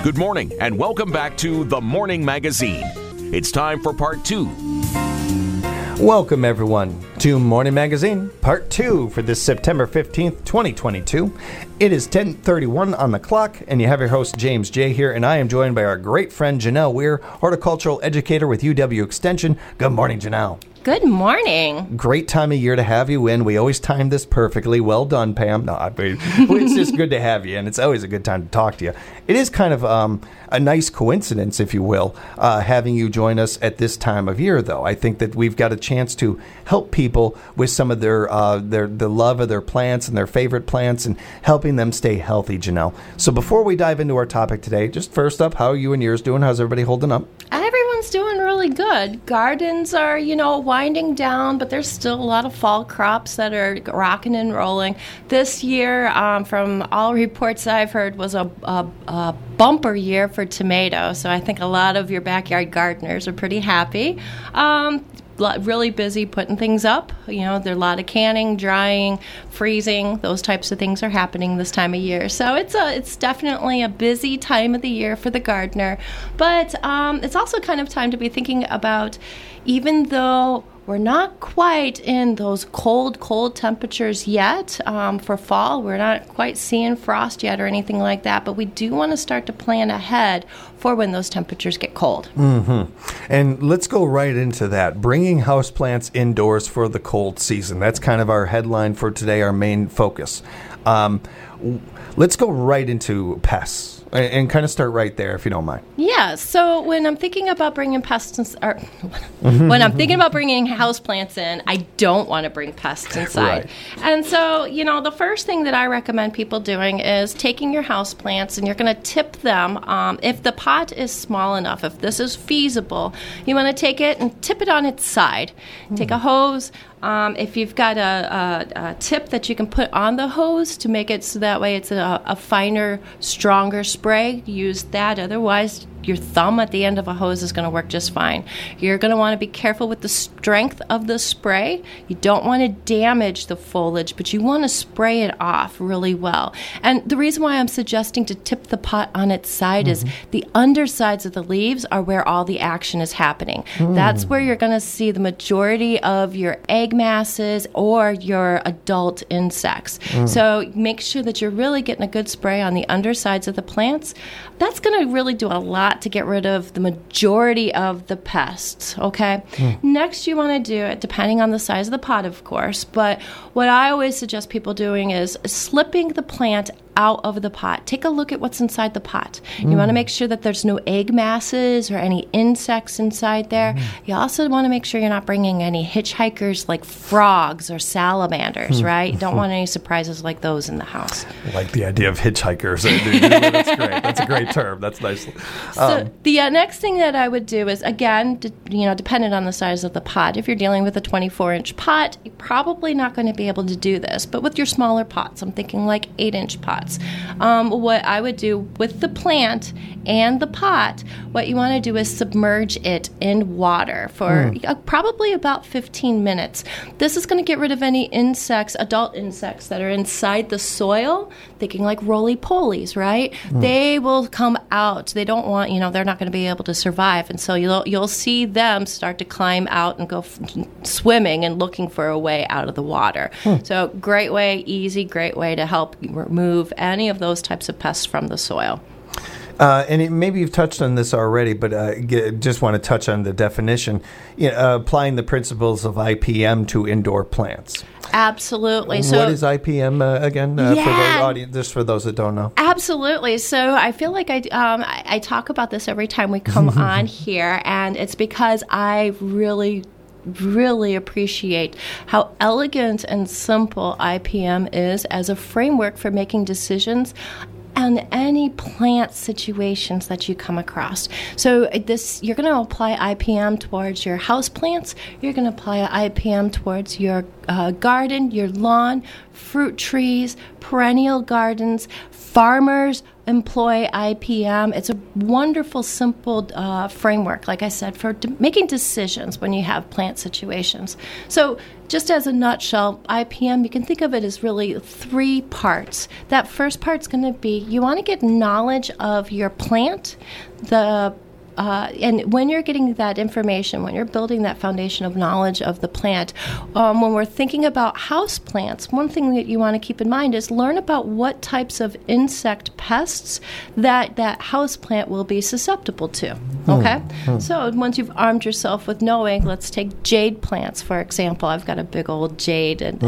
Good morning and welcome back to The Morning Magazine. It's time for part 2. Welcome everyone to Morning Magazine, part 2 for this September 15th, 2022. It is 10:31 on the clock, and you have your host James J. here, and I am joined by our great friend Janelle Weir, horticultural educator with UW Extension. Good morning, Janelle. Good morning. Great time of year to have you in. We always time this perfectly. Well done, Pam. No, it's just good to have you, and it's always a good time to talk to you. It is kind of a nice coincidence, if you will, having you join us at this time of year, though. I think that we've got a chance to help people with some of their the love of their plants and their favorite plants and helping them stay healthy, Janelle. So before we dive into our topic today, just first up, how are you and yours doing? How's everybody holding up? Everyone's doing really good. Gardens are, winding down, but there's still a lot of fall crops that are rocking and rolling. This year, from all reports I've heard, was a bumper year for tomatoes. So I think a lot of your backyard gardeners are pretty happy. Really busy putting things up. There's a lot of canning, drying, freezing. Those types of things are happening this time of year. So it's definitely a busy time of the year for the gardener. But it's also kind of time to be thinking about, even though we're not quite in those cold temperatures yet for fall. We're not quite seeing frost yet or anything like that, but we do want to start to plan ahead for when those temperatures get cold. Mm-hmm. And let's go right into that. Bringing houseplants indoors for the cold season. That's kind of our headline for today, our main focus. Let's go right into pests and kind of start right there, if you don't mind. Yeah. So when I'm thinking about bringing when I'm thinking about bringing houseplants in, I don't want to bring pests inside. Right. And so, the first thing that I recommend people doing is taking your houseplants and you're going to tip them. If the pot is small enough, if this is feasible, you want to take it and tip it on its side. Take a hose. If you've got a tip that you can put on the hose to make it so that way it's a finer, stronger spray, use that. Otherwise, your thumb at the end of a hose is going to work just fine. You're going to want to be careful with the strength of the spray. You don't want to damage the foliage, but you want to spray it off really well. And the reason why I'm suggesting to tip the pot on its side is the undersides of the leaves are where all the action is happening. That's where you're going to see the majority of your egg masses or your adult insects. So make sure that you're really getting a good spray on the undersides of the plants. That's going to really do a lot to get rid of the majority of the pests, okay? Next, you want to do it, depending on the size of the pot, of course, but what I always suggest people doing is slipping the plant out of the pot. Take a look at what's inside the pot. You want to make sure that there's no egg masses or any insects inside there. You also want to make sure you're not bringing any hitchhikers like frogs or salamanders, right? You don't want any surprises like those in the house. I like the idea of hitchhikers. That's great. That's a great term. That's nice. So the next thing that I would do is, again, dependent on the size of the pot. If you're dealing with a 24-inch pot, you're probably not going to be able to do this. But with your smaller pots, I'm thinking like 8-inch pots. What I would do with the plant and the pot, what you want to do is submerge it in water for probably about 15 minutes. This is going to get rid of any insects, adult insects that are inside the soil, thinking like roly-polies, right? They will come out. They don't want, they're not going to be able to survive. And so you'll see them start to climb out and go swimming and looking for a way out of the water. So great way to help remove any of those types of pests from the soil. Maybe you've touched on this already, but just want to touch on the definition, applying the principles of IPM to indoor plants. Absolutely. So, what is IPM again for the audience, just for those that don't know? Absolutely. So I feel like I talk about this every time we come on here, and it's because I really appreciate how elegant and simple IPM is as a framework for making decisions on any plant situations that you come across. So you're going to apply IPM towards your house plants. You're going to apply IPM towards your garden, your lawn, fruit trees, perennial gardens, farmers, employ IPM. It's a wonderful, simple framework, like I said, for making decisions when you have plant situations. So just as a nutshell, IPM, you can think of it as really 3 parts. That first part's going to be you want to get knowledge of your plant, and when you're getting that information, when you're building that foundation of knowledge of the plant, when we're thinking about house plants, one thing that you want to keep in mind is learn about what types of insect pests that house plant will be susceptible to. Okay? So once you've armed yourself with knowing, let's take jade plants, for example. I've got a big old jade, and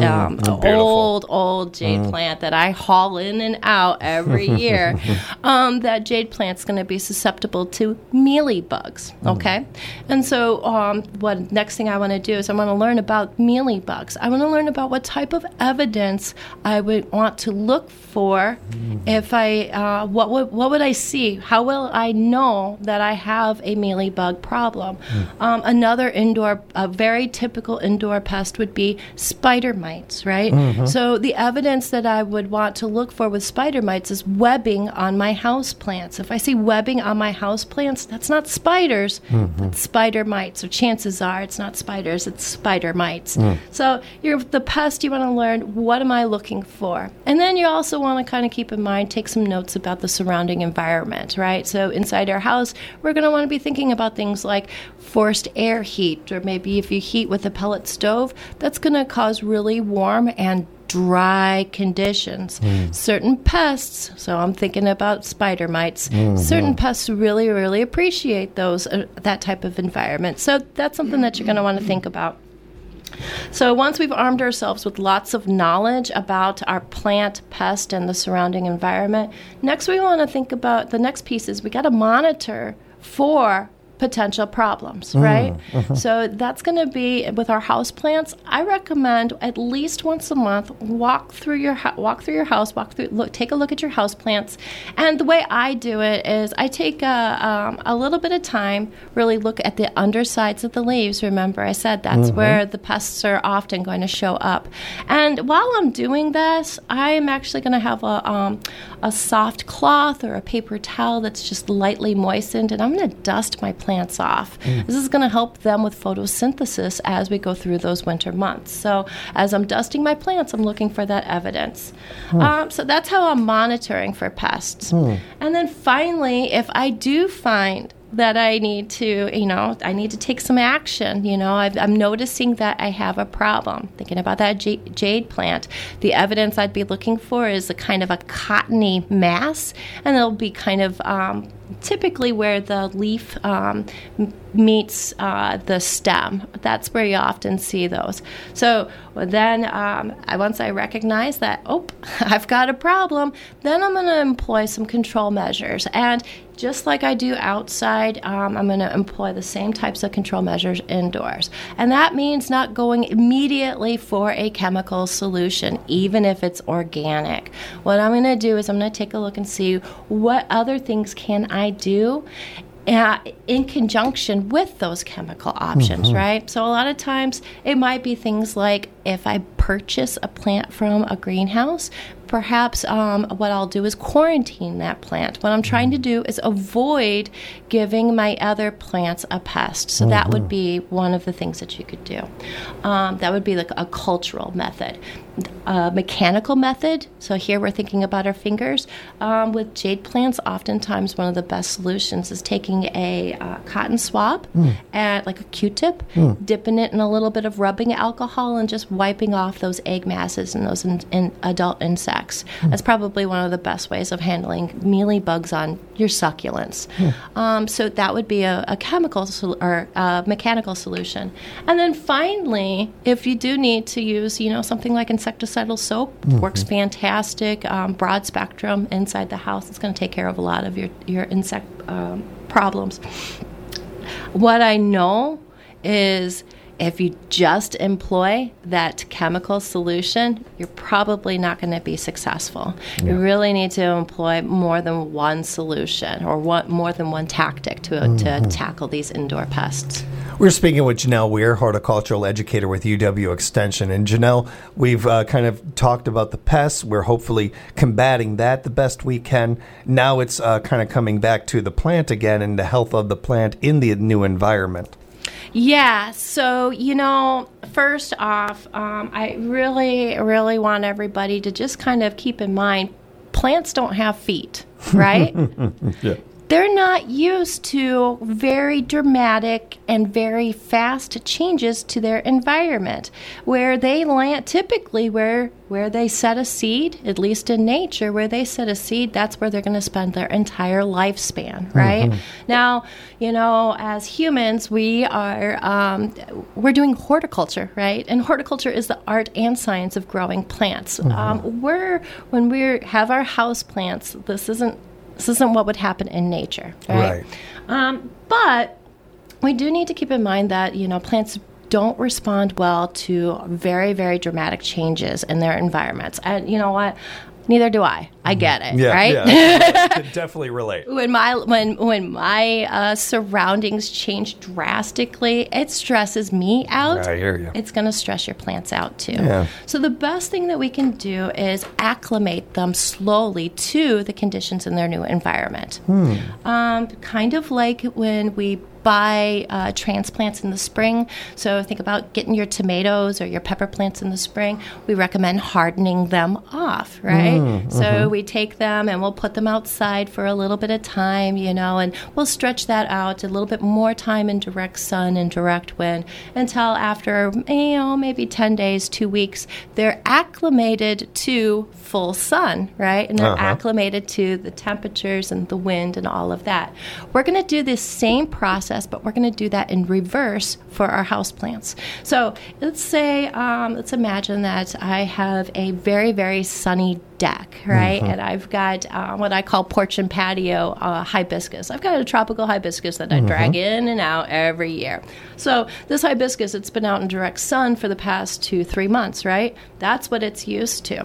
old jade plant that I haul in and out every year. That jade plant's going to be susceptible to mealy bugs, okay? And so what next thing I want to do is I want to learn about mealy bugs. I want to learn about what type of evidence I would want to look for if what would I see? How will I know that I have a mealy bug problem? Another a very typical indoor pest would be spider mites, right? So the evidence that I would want to look for with spider mites is webbing on my house plants. If I see webbing on my house plants, that's not spiders, it's spider mites. So chances are it's not spiders, it's spider mites. So the pest, you want to learn, what am I looking for? And then you also want to kind of keep in mind, take some notes about the surrounding environment, right? So inside our house, we're going to want to be thinking about things like forced air heat, or maybe if you heat with a pellet stove, that's going to cause really warm and dry conditions. Certain pests, so I'm thinking about spider mites, certain pests really, really appreciate that type of environment. So that's something that you're going to want to think about. So once we've armed ourselves with lots of knowledge about our plant, pest, and the surrounding environment, next we want to think about, the next piece is we got to monitor for potential problems, right? So that's going to be with our house plants. I recommend at least once a month walk through your house, take a look at your house plants. And the way I do it is I take a little bit of time, really look at the undersides of the leaves. Remember, I said that's where the pests are often going to show up. And while I'm doing this, I'm actually going to have a soft cloth or a paper towel that's just lightly moistened, and I'm going to dust my plants off. This is going to help them with photosynthesis as we go through those winter months. So as I'm dusting my plants, I'm looking for that evidence. So that's how I'm monitoring for pests. And then finally, if I do find that I need to take some action. I'm noticing that I have a problem. Thinking about that jade plant, the evidence I'd be looking for is a kind of a cottony mass, and it'll be kind of typically where the leaf meets the stem. That's where you often see those. So then once I recognize that, I've got a problem, then I'm going to employ some control measures. And just like I do outside, I'm going to employ the same types of control measures indoors. And that means not going immediately for a chemical solution, even if it's organic. What I'm going to do is I'm going to take a look and see what other things can I do in conjunction with those chemical options, right? So a lot of times it might be things like if I purchase a plant from a greenhouse, perhaps what I'll do is quarantine that plant. What I'm trying to do is avoid giving my other plants a pest. So that would be one of the things that you could do. That would be like a cultural method. Mechanical method, so here we're thinking about our fingers. With jade plants, oftentimes one of the best solutions is taking a cotton swab and like a Q-tip, dipping it in a little bit of rubbing alcohol and just wiping off those egg masses and those adult insects. That's probably one of the best ways of handling mealy bugs on your succulents. So that would be a chemical or a mechanical solution. And then finally, if you do need to use, something like insecticidal soap, works fantastic, broad spectrum inside the house. It's going to take care of a lot of your insect problems. What I know is If you just employ that chemical solution, you're probably not going to be successful. Yeah. You really need to employ more than one solution or more than one tactic to tackle these indoor pests. We're speaking with Janelle Weir, horticultural educator with UW Extension. And Janelle, we've kind of talked about the pests. We're hopefully combating that the best we can. Now it's kind of coming back to the plant again and the health of the plant in the new environment. Yeah, so, first off, I really want everybody to just kind of keep in mind, plants don't have feet, right? Yeah. They're not used to very dramatic and very fast changes to their environment. Where they land, typically where they set a seed, at least in nature, where they set a seed, that's where they're going to spend their entire lifespan, right? Now, as humans, we're doing horticulture, right? And horticulture is the art and science of growing plants. When we have our house plants, this isn't what would happen in nature, right? But we do need to keep in mind that, plants don't respond well to very, very dramatic changes in their environments. And you know what? Neither do I. I get it, right? Yeah, I can definitely relate. When my surroundings change drastically, it stresses me out. I hear you. It's going to stress your plants out too. Yeah. So the best thing that we can do is acclimate them slowly to the conditions in their new environment. Kind of like when we buy transplants in the spring. So think about getting your tomatoes or your pepper plants in the spring. We recommend hardening them off, right? So we take them and we'll put them outside for a little bit of time, and we'll stretch that out a little bit more time in direct sun and direct wind until after, maybe 10 days, 2 weeks, they're acclimated to full sun, right? And they're acclimated to the temperatures and the wind and all of that. We're going to do this same process, but we're going to do that in reverse for our houseplants. So let's imagine that I have a very, very sunny deck, right? And I've got what I call porch and patio hibiscus. I've got a tropical hibiscus that I drag in and out every year. So this hibiscus, it's been out in direct sun for the past 2-3 months, right? That's what it's used to.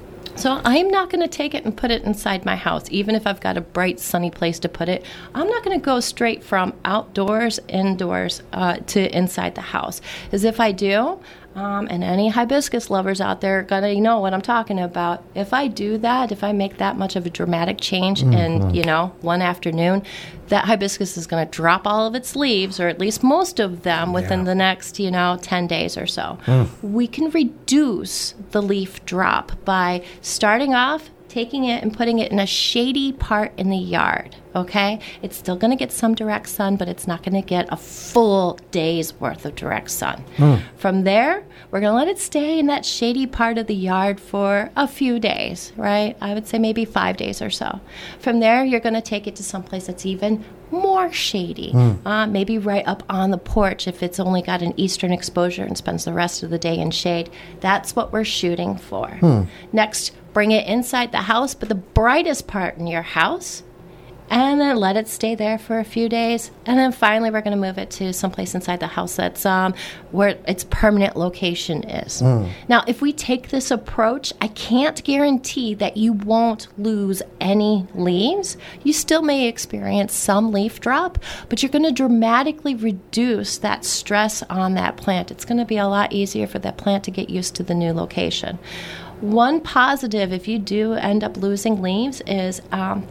So I'm not going to take it and put it inside my house, even if I've got a bright, sunny place to put it. I'm not going to go straight from outdoors, indoors, to inside the house. As if I do, and any hibiscus lovers out there are going to know what I'm talking about. If I do that, if I make that much of a dramatic change in, one afternoon, that hibiscus is going to drop all of its leaves, or at least most of them, within the next, 10 days or so. We can reduce the leaf drop by starting off, taking it and putting it in a shady part in the yard, okay? It's still going to get some direct sun, but it's not going to get a full day's worth of direct sun. From there, we're going to let it stay in that shady part of the yard for a few days, right? I would say maybe 5 days or so. From there, you're going to take it to someplace that's even more shady, maybe right up on the porch if it's only got an eastern exposure and spends the rest of the day in shade. That's what we're shooting for. Next, bring it inside the house, but the brightest part in your house, and then let it stay there for a few days. And then finally, we're going to move it to someplace inside the house that's where its permanent location is. Now, if we take this approach, I can't guarantee that you won't lose any leaves. You still may experience some leaf drop, but you're going to dramatically reduce that stress on that plant. It's going to be a lot easier for that plant to get used to the new location. One positive, if you do end up losing leaves, is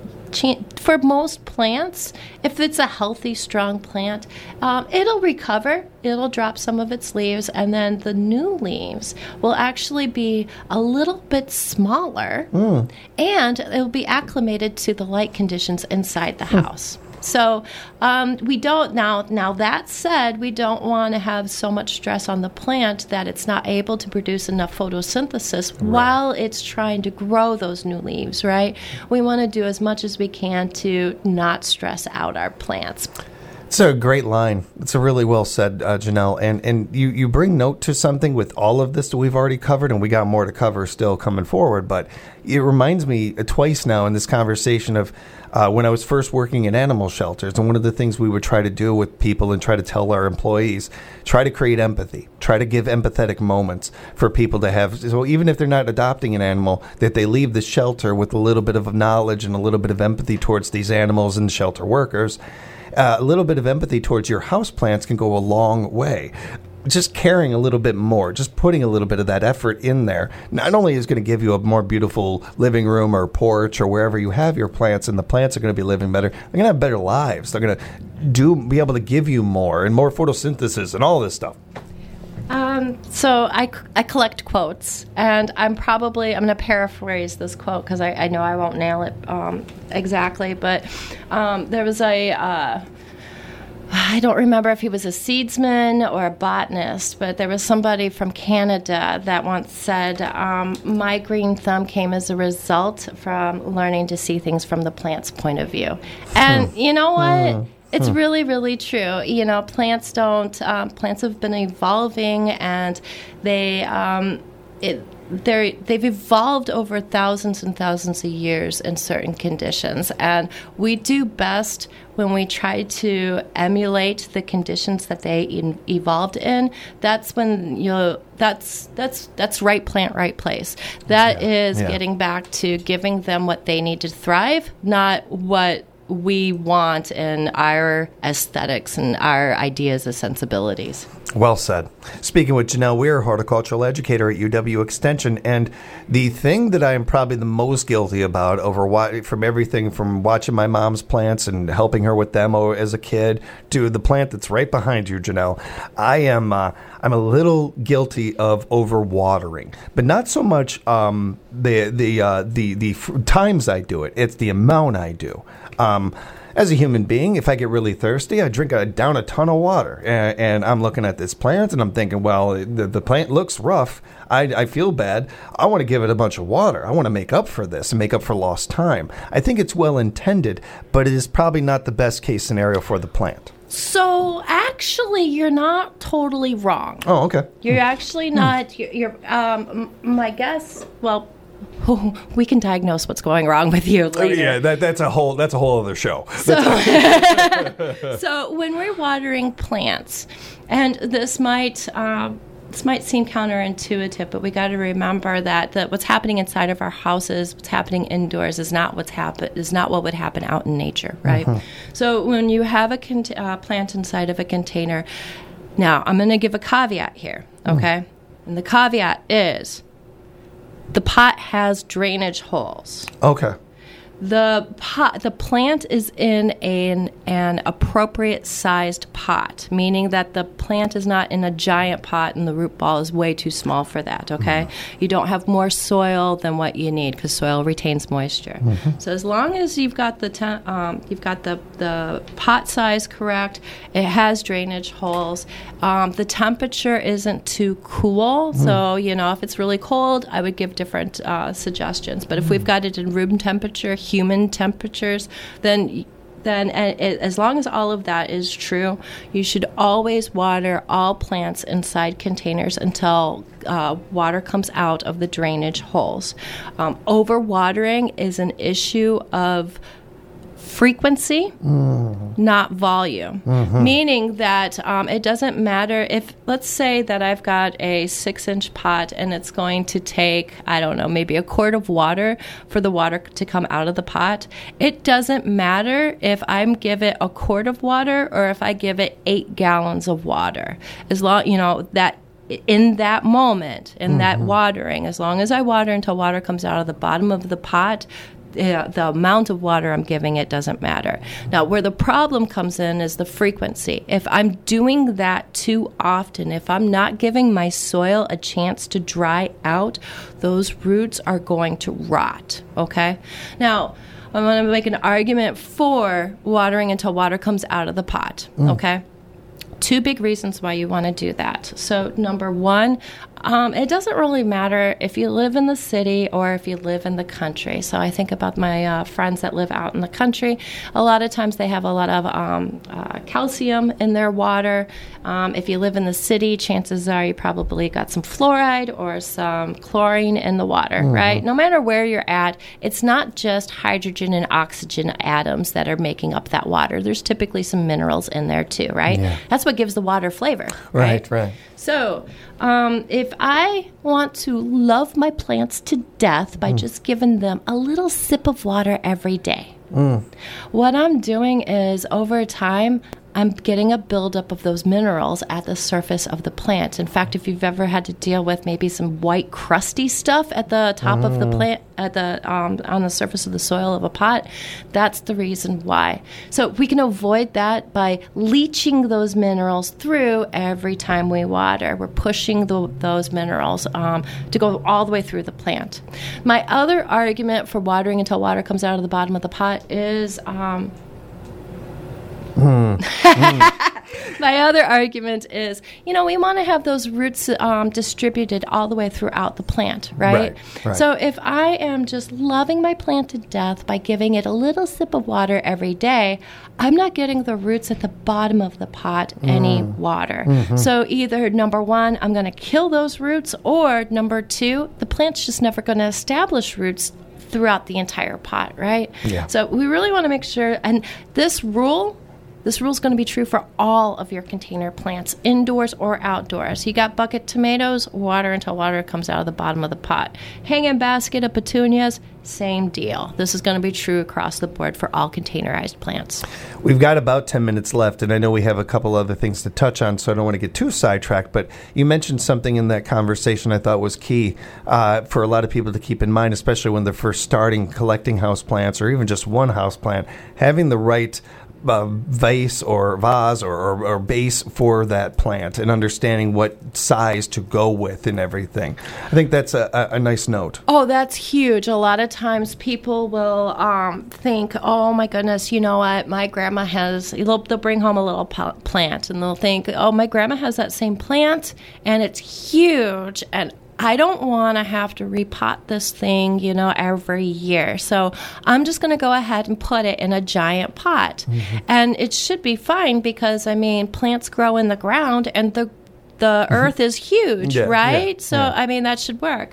for most plants, if it's a healthy, strong plant, it'll recover. It'll drop some of its leaves, and then the new leaves will actually be a little bit smaller, and it'll be acclimated to the light conditions inside the house. So we don't, now that said, we don't want to have so much stress on the plant that it's not able to produce enough photosynthesis while it's trying to grow those new leaves, right? We want to do as much as we can to not stress out our plants. It's a great line. It's a really well said, Janelle. And you bring note to something with all of this that we've already covered, and we got more to cover still coming forward. But it reminds me twice now in this conversation of when I was first working in animal shelters. And one of the things we would try to do with people and try to tell our employees, try to create empathy, try to give empathetic moments for people to have. So even if they're not adopting an animal, that they leave the shelter with a little bit of knowledge and a little bit of empathy towards these animals and shelter workers. A little bit of empathy towards your houseplants can go a long way. Just caring a little bit more, just putting a little bit of that effort in there, not only is going to give you a more beautiful living room or porch or wherever you have your plants, and the plants are going to be living better. They're going to have better lives. They're going to be able to give you more and more photosynthesis and all this stuff. So I collect quotes, and I'm going to paraphrase this quote because I know I won't nail it exactly, but there was I don't remember if he was a seedsman or a botanist, but there was somebody from Canada that once said, my green thumb came as a result from learning to see things from the plant's point of view. And you know what? It's really, really true. You know, plants have been evolving, and they've evolved over thousands and thousands of years in certain conditions. And we do best when we try to emulate the conditions that they evolved in. That's when that's right plant, right place. That is getting back to giving them what they need to thrive, not what we want in our aesthetics and our ideas and sensibilities. Well said. Speaking with Janelle Weir, horticultural educator at UW Extension, and the thing that I am probably the most guilty about from everything from watching my mom's plants and helping her with them as a kid to the plant that's right behind you, Janelle, I'm a little guilty of overwatering, but not so much the times I do it. It's the amount I do. As a human being, if I get really thirsty, I drink down a ton of water. And I'm looking at this plant, and I'm thinking, well, the plant looks rough. I feel bad. I want to give it a bunch of water. I want to make up for this and make up for lost time. I think it's well intended, but it is probably not the best case scenario for the plant. So actually, you're not totally wrong. Oh, okay. You're actually not. You're my guess. Well, we can diagnose what's going wrong with you later. Yeah, that's a whole other show. So when we're watering plants, and this might seem counterintuitive, but we got to remember that what's happening inside of our houses, what's happening indoors, is not what would happen out in nature, right? Mm-hmm. So when you have a plant inside of a container, now I'm going to give a caveat here, okay? And the caveat is, the pot has drainage holes. Okay. The plant is in an appropriate sized pot, meaning that the plant is not in a giant pot and the root ball is way too small for that, okay? Mm-hmm. You don't have more soil than what you need because soil retains moisture. Mm-hmm. So as long as you've got the pot size correct, it has drainage holes. The temperature isn't too cool, so if it's really cold, I would give different suggestions. But if we've got it in room temperature, human temperatures, then as long as all of that is true, you should always water all plants inside containers until water comes out of the drainage holes. Overwatering is an issue of frequency, not volume. Mm-hmm. Meaning that it doesn't matter if, let's say that I've got a 6-inch pot and it's going to take, I don't know, maybe a quart of water for the water to come out of the pot. It doesn't matter if I give it a quart of water or if I give it 8 gallons of water. As long, that in that moment, that watering, as long as I water until water comes out of the bottom of the pot, the amount of water I'm giving it doesn't matter. Now, where the problem comes in is the frequency. If I'm doing that too often, if I'm not giving my soil a chance to dry out, those roots are going to rot, okay? Now, I'm going to make an argument for watering until water comes out of the pot, okay? Two big reasons why you want to do that. So number one, it doesn't really matter if you live in the city or if you live in the country. So I think about my friends that live out in the country. A lot of times they have a lot of calcium in their water. If you live in the city, chances are you probably got some fluoride or some chlorine in the water, right? No matter where you're at, it's not just hydrogen and oxygen atoms that are making up that water. There's typically some minerals in there too, right? Yeah. That's what gives the water flavor. Right. So, if I want to love my plants to death by just giving them a little sip of water every day, what I'm doing is over time, I'm getting a buildup of those minerals at the surface of the plant. In fact, if you've ever had to deal with maybe some white crusty stuff at the top of the plant, at the on the surface of the soil of a pot, that's the reason why. So we can avoid that by leaching those minerals through every time we water. We're pushing those minerals to go all the way through the plant. My other argument for watering until water comes out of the bottom of the pot is... My other argument is, we want to have those roots distributed all the way throughout the plant, right? Right. So if I am just loving my plant to death by giving it a little sip of water every day, I'm not getting the roots at the bottom of the pot any water. So either number one, I'm going to kill those roots, or number two, the plant's just never going to establish roots throughout the entire pot, right? Yeah. So we really want to make sure, and this rule is going to be true for all of your container plants, indoors or outdoors. You got bucket tomatoes, water until water comes out of the bottom of the pot. Hanging basket of petunias, same deal. This is going to be true across the board for all containerized plants. We've got about 10 minutes left, and I know we have a couple other things to touch on, so I don't want to get too sidetracked, but you mentioned something in that conversation I thought was key for a lot of people to keep in mind, especially when they're first starting collecting houseplants or even just one houseplant, having the right vase or base for that plant and understanding what size to go with and everything. I think that's a nice note. Oh, that's huge. A lot of times people will think, oh my goodness, you know what, my grandma has, they'll bring home a little plant and they'll think, oh, my grandma has that same plant and it's huge and I don't want to have to repot this thing, every year. So I'm just going to go ahead and put it in a giant pot. And it should be fine because, plants grow in the ground and the earth is huge, right? Yeah, so, yeah. That should work.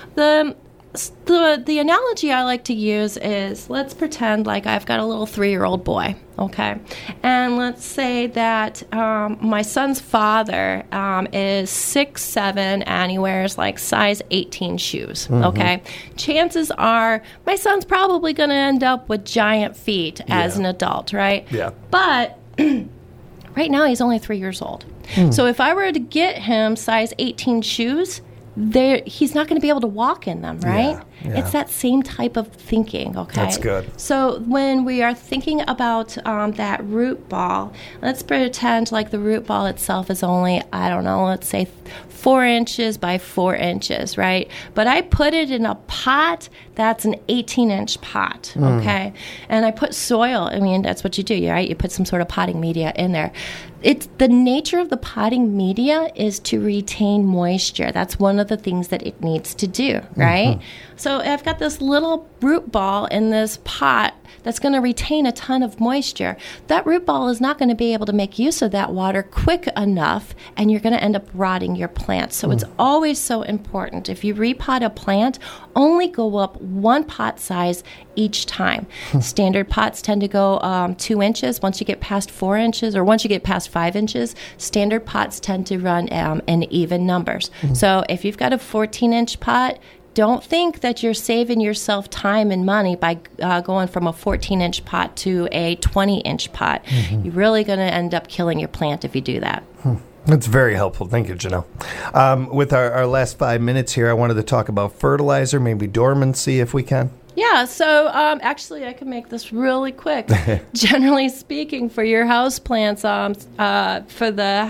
The analogy I like to use is, let's pretend like I've got a little 3-year-old boy, okay? And let's say that my son's father is 6'7", and he wears like size 18 shoes, okay? Chances are my son's probably going to end up with giant feet as an adult, right? Yeah. But right now he's only 3 years old. So if I were to get him size 18 shoes, he's not going to be able to walk in them, right? Yeah. It's that same type of thinking, okay? That's good. So when we are thinking about that root ball, let's pretend like the root ball itself is only, let's say 4 inches by 4 inches, right? But I put it in a pot that's an 18-inch pot, okay? And I put soil. That's what you do, right? You put some sort of potting media in there. It's the nature of the potting media is to retain moisture. That's one of the things that it needs to do, right? So I've got this little root ball in this pot that's going to retain a ton of moisture. That root ball is not going to be able to make use of that water quick enough, and you're going to end up rotting your plant. So it's always so important. If you repot a plant, only go up 1 pot size each time. Standard pots tend to go 2 inches. Once you get past 4 inches, or once you get past 5 inches, standard pots tend to run in even numbers. So if you've got a 14-inch pot, don't think that you're saving yourself time and money by going from a 14-inch pot to a 20-inch pot. You're really going to end up killing your plant if you do that. That's very helpful. Thank you, Janelle. With our last 5 minutes here, I wanted to talk about fertilizer, maybe dormancy if we can. Yeah, so actually I can make this really quick. Generally speaking, for your house plants, for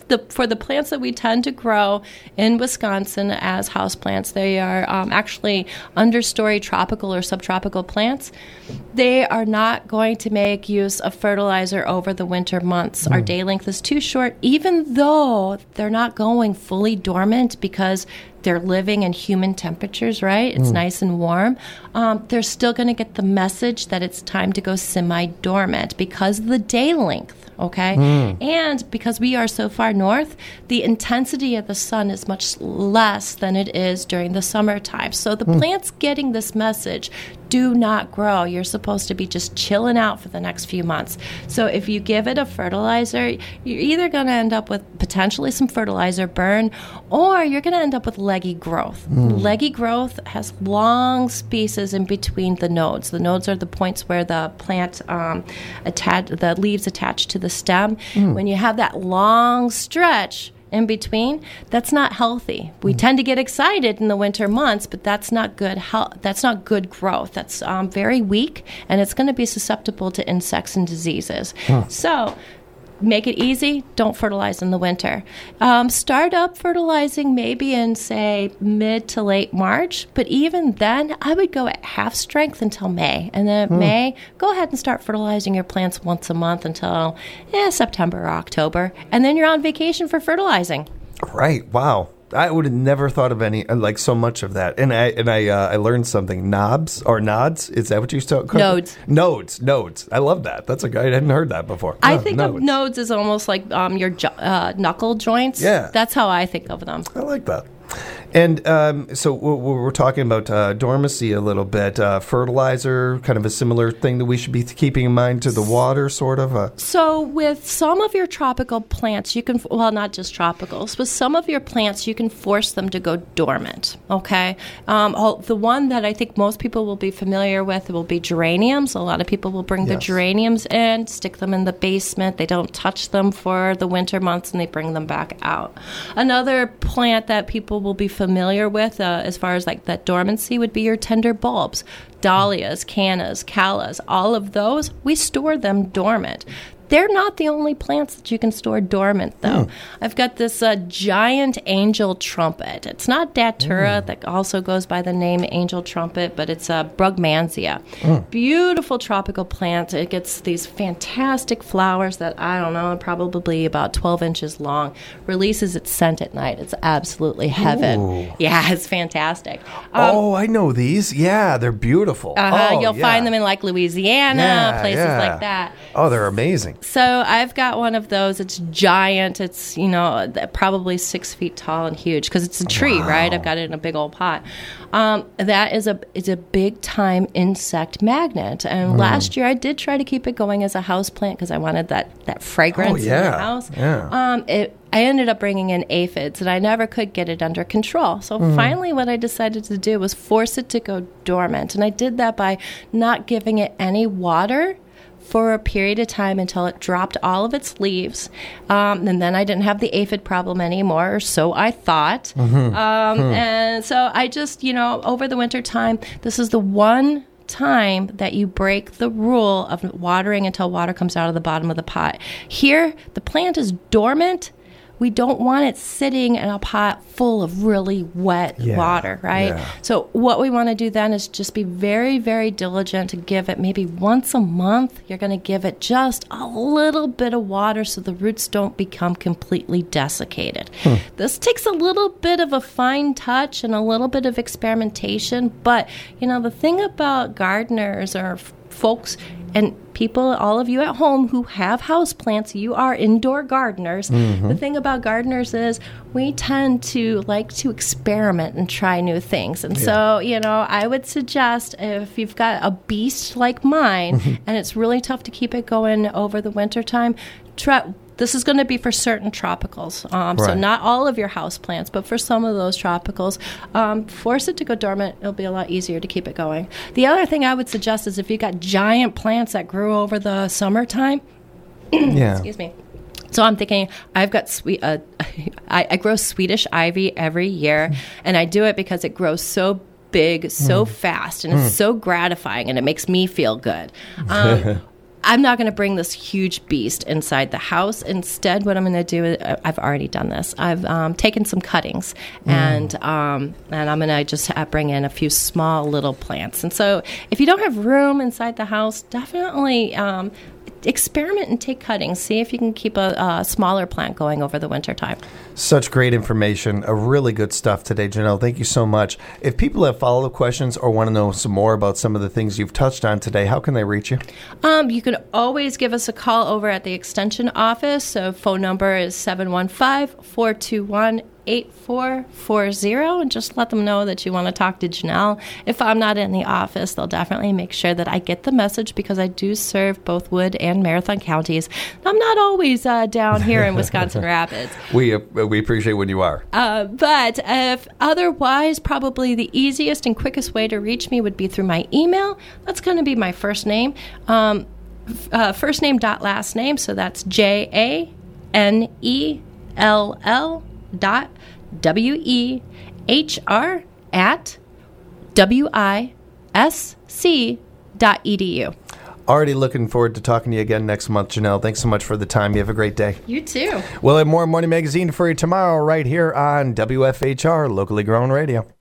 for the plants that we tend to grow in Wisconsin as houseplants, they are actually understory tropical or subtropical plants. They are not going to make use of fertilizer over the winter months. Our day length is too short, even though they're not going fully dormant because they're living in human temperatures, right? It's nice and warm. They're still going to get the message that it's time to go semi-dormant because of the day length. Okay? And because we are so far north, the intensity of the sun is much less than it is during the summertime. So the plants getting this message do not grow. You're supposed to be just chilling out for the next few months. So if you give it a fertilizer, you're either going to end up with potentially some fertilizer burn, or you're going to end up with leggy growth. Leggy growth has long spaces in between the nodes. The nodes are the points where the plant the leaves attach to the stem. When you have that long stretch in between, that's not healthy. We tend to get excited in the winter months, but that's not good that's not good growth. That's very weak, and it's going to be susceptible to insects and diseases. So make it easy. Don't fertilize in the winter. Start up fertilizing maybe in, say, mid to late March. But even then, I would go at half strength until May. And then May, go ahead and start fertilizing your plants once a month until September or October. And then you're on vacation for fertilizing. Right. Wow. I would have never thought of any like so much of that, and I learned something. Nods. Is that what you call Nodes? Nodes. I love that. That's I hadn't heard that before. I think of nodes as almost like your knuckle joints. Yeah, that's how I think of them. I like that. And so we're talking about dormancy a little bit. Fertilizer, kind of a similar thing that we should be keeping in mind to the water, sort of. So with some of your tropical plants, you can, well, not just tropicals, with some of your plants, you can force them to go dormant, okay? The one that I think most people will be familiar with will be geraniums. A lot of people will bring their geraniums in, stick them in the basement. They don't touch them for the winter months, and they bring them back out. Another plant that people will be familiar with as far as like that dormancy would be your tender bulbs, dahlias, cannas, callas. All of those, we store them dormant. They're not the only plants that you can store dormant, though. I've got this giant angel trumpet. It's not datura, that also goes by the name angel trumpet, but it's a Brugmansia. Beautiful tropical plant. It gets these fantastic flowers that, I don't know, probably about 12 inches long. Releases its scent at night. It's absolutely heaven. Ooh. Yeah, it's fantastic. I know these. Yeah, they're beautiful. You'll find them in like Louisiana, places like that. Oh, they're amazing. So I've got one of those. It's giant. It's, probably 6 feet tall and huge because it's a tree, right? I've got it in a big old pot. That is a big time insect magnet. And last year I did try to keep it going as a house plant because I wanted that fragrance in the house. Yeah. I ended up bringing in aphids, and I never could get it under control. So finally what I decided to do was force it to go dormant. And I did that by not giving it any water for a period of time until it dropped all of its leaves. And then I didn't have the aphid problem anymore, or so I thought. And so I just, over the winter time, this is the one time that you break the rule of watering until water comes out of the bottom of the pot. Here, the plant is dormant. We don't want it sitting in a pot full of really wet water, right? Yeah. So what we want to do then is just be very, very diligent to give it maybe once a month. You're going to give it just a little bit of water so the roots don't become completely desiccated. This takes a little bit of a fine touch and a little bit of experimentation, but, the thing about gardeners or folks and people, all of you at home who have houseplants, you are indoor gardeners. The thing about gardeners is we tend to like to experiment and try new things. And so, I would suggest if you've got a beast like mine and it's really tough to keep it going over the winter time, this is going to be for certain tropicals. So not all of your houseplants, but for some of those tropicals, force it to go dormant. It'll be a lot easier to keep it going. The other thing I would suggest is if you've got giant plants that grew over the summertime, excuse me. So I'm thinking I've got I grow Swedish ivy every year, and I do it because it grows so big, so fast, and it's so gratifying, and it makes me feel good. I'm not going to bring this huge beast inside the house. Instead, what I'm going to do is, I've already done this. I've taken some cuttings and I'm going to just bring in a few small little plants. And so if you don't have room inside the house, definitely experiment and take cuttings. See if you can keep a smaller plant going over the winter time. Such great information. Really good stuff today, Janelle. Thank you so much. If people have follow-up questions or want to know some more about some of the things you've touched on today, how can they reach you? You can always give us a call over at the Extension office. So phone number is 715-421-8440, and just let them know that you want to talk to Janelle. If I'm not in the office, they'll definitely make sure that I get the message because I do serve both Wood and Marathon counties. I'm not always down here in Wisconsin Rapids. We appreciate when you are. But if otherwise, probably the easiest and quickest way to reach me would be through my email. That's going to be my first name. First name dot last name, so that's JANELL dot WEHR at WISC.edu. Already looking forward to talking to you again next month, Janelle. Thanks so much for the time. You have a great day. You too. We'll have more Morning Magazine for you tomorrow right here on WFHR, locally grown radio.